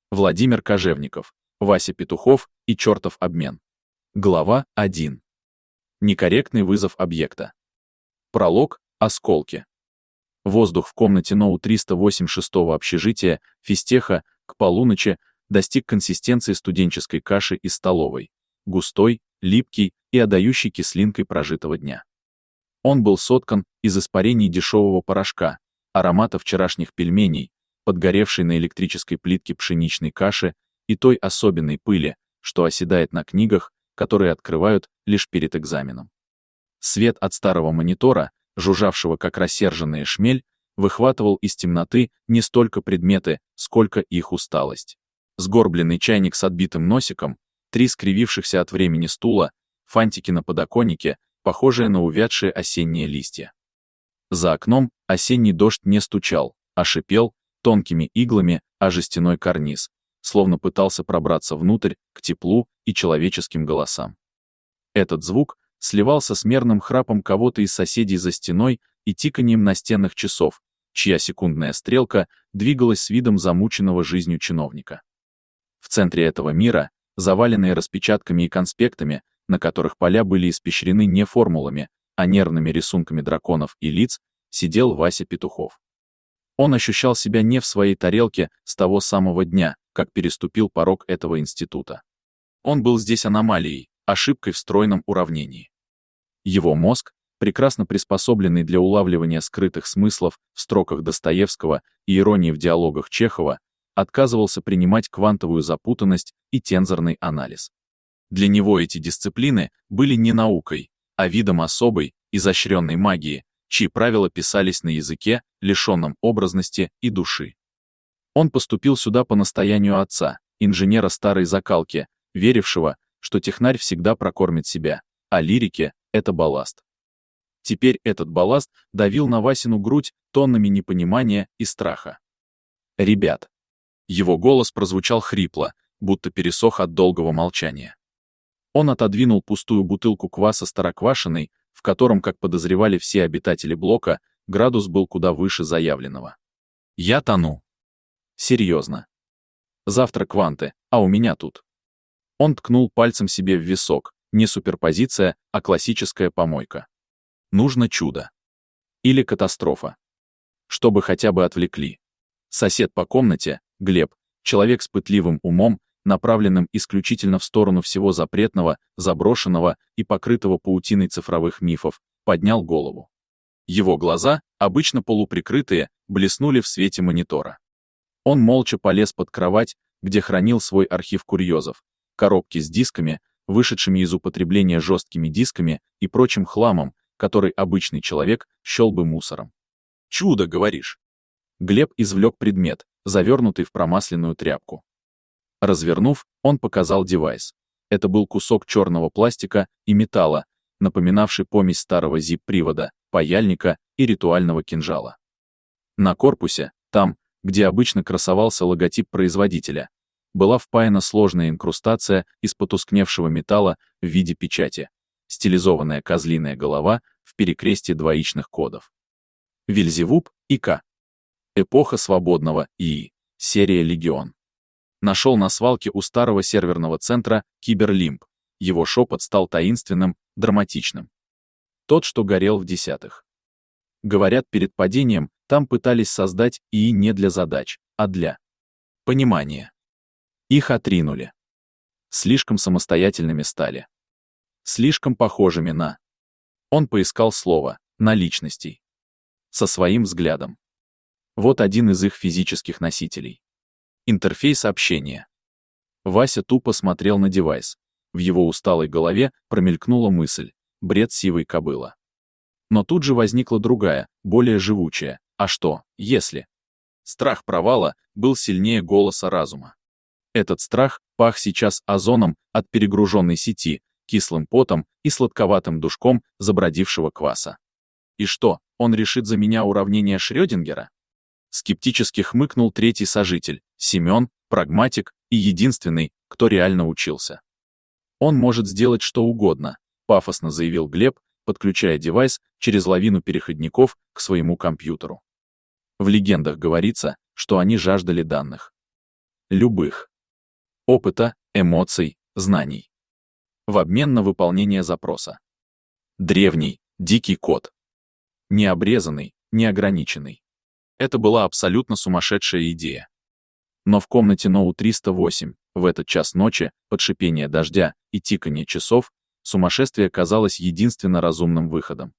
Владимир Кожевников, Вася Петухов и чертов обмен. Глава 1. Некорректный вызов объекта. Пролог. Осколки. Воздух в комнате НОУ 386 общежития физтеха к полуночи достиг консистенции студенческой каши из столовой, густой, липкий и отдающий кислинкой прожитого дня. Он был соткан из испарений дешевого порошка, аромата вчерашних пельменей, подгоревшей на электрической плитке пшеничной каши и той особенной пыли, что оседает на книгах, которые открывают лишь перед экзаменом. Свет от старого монитора, жужжавшего как рассерженная шмель, выхватывал из темноты не столько предметы, сколько их усталость. Сгорбленный чайник с отбитым носиком, 3 скривившихся от времени стула, фантики на подоконнике, похожие на увядшие осенние листья. За окном осенний дождь не стучал, а шипел тонкими иглами о жестяной карниз, словно пытался пробраться внутрь, к теплу и человеческим голосам. Этот звук сливался с мерным храпом кого-то из соседей за стеной и тиканием настенных часов, чья секундная стрелка двигалась с видом замученного жизнью чиновника. В центре этого мира, заваленные распечатками и конспектами, на которых поля были испещрены не формулами, а нервными рисунками драконов и лиц, сидел Вася Петухов. Он ощущал себя не в своей тарелке с того самого дня, как переступил порог этого института. Он был здесь аномалией, ошибкой в стройном уравнении. Его мозг, прекрасно приспособленный для улавливания скрытых смыслов в строках Достоевского и иронии в диалогах Чехова, отказывался принимать квантовую запутанность и тензорный анализ. Для него эти дисциплины были не наукой, а видом особой, изощренной магии, чьи правила писались на языке, лишенном образности и души. Он поступил сюда по настоянию отца, инженера старой закалки, верившего, что технарь всегда прокормит себя, а лирики — это балласт. Теперь этот балласт давил на Васину грудь тоннами непонимания и страха. «Ребят». Его голос прозвучал хрипло, будто пересох от долгого молчания. Он отодвинул пустую бутылку кваса староквашиной, в котором, как подозревали все обитатели блока, градус был куда выше заявленного. «Я тону. Серьезно. Завтра кванты, а у меня тут». Он ткнул пальцем себе в висок, не суперпозиция, а классическая помойка. Нужно чудо. Или катастрофа. Чтобы хотя бы отвлекли. Сосед по комнате, Глеб, человек с пытливым умом, направленным исключительно в сторону всего запретного, заброшенного и покрытого паутиной цифровых мифов, поднял голову. Его глаза, обычно полуприкрытые, блеснули в свете монитора. Он молча полез под кровать, где хранил свой архив курьезов, коробки с дисками, вышедшими из употребления жесткими дисками и прочим хламом, который обычный человек счел бы мусором. «Чудо, говоришь?» Глеб извлек предмет, завернутый в промасленную тряпку. Развернув, он показал девайс. Это был кусок черного пластика и металла, напоминавший помесь старого зип-привода, паяльника и ритуального кинжала. На корпусе, там, где обычно красовался логотип производителя, была впаяна сложная инкрустация из потускневшего металла в виде печати, стилизованная козлиная голова в перекрестии двоичных кодов. Вельзевуб и К. Эпоха свободного ИИ. Серия Легион. Нашел на свалке у старого серверного центра Киберлимб. Его шепот стал таинственным, драматичным. Тот, что горел в десятых. Говорят, перед падением там пытались создать ИИ не для задач, а для понимания. Их отринули. Слишком самостоятельными стали. Слишком похожими на... Он поискал слово, на личностей. Со своим взглядом. Вот один из их физических носителей. Интерфейс общения. Вася тупо смотрел на девайс. В его усталой голове промелькнула мысль: бред сивой кобыла. Но тут же возникла другая, более живучая: а что, если? Страх провала был сильнее голоса разума. Этот страх пах сейчас озоном от перегруженной сети, кислым потом и сладковатым душком забродившего кваса. И что, он решит за меня уравнение Шрёдингера? Скептически хмыкнул третий сожитель, Семен, прагматик и единственный, кто реально учился. «Он может сделать что угодно», — пафосно заявил Глеб, подключая девайс через лавину переходников к своему компьютеру. В легендах говорится, что они жаждали данных. любых. Опыта, эмоций, знаний. В обмен на выполнение запроса. Древний, дикий код. Необрезанный, неограниченный. Это была абсолютно сумасшедшая идея. Но в комнате Ноу 308, в этот час ночи, под шипение дождя и тиканье часов, сумасшествие казалось единственно разумным выходом.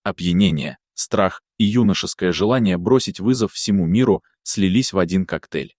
Опьянение, страх и юношеское желание бросить вызов всему миру слились в один коктейль.